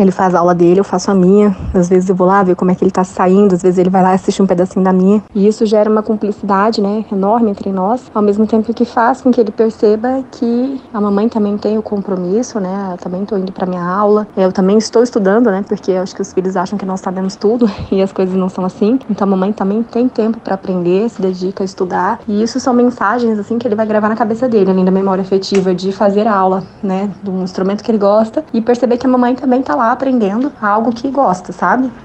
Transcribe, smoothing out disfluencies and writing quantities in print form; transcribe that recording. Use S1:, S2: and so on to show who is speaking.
S1: Ele faz a aula dele, eu faço a minha. Às vezes eu vou lá ver como é que ele tá saindo, às vezes ele vai lá assistir um pedacinho da minha. E isso gera uma cumplicidade, né, enorme entre nós, ao mesmo tempo que faz com que ele perceba que a mamãe também tem o compromisso, né, eu também tô indo pra minha aula, eu também estou estudando, né, porque eu acho que os filhos acham que nós sabemos tudo e as coisas não são assim. Então a mamãe também tem tempo pra aprender, se dedica a estudar. E isso são mensagens, assim, que ele vai gravar na cabeça dele, além da memória afetiva de fazer a aula, né, de um instrumento que ele gosta e perceber que a mamãe também tá lá aprendendo algo que gosta, sabe?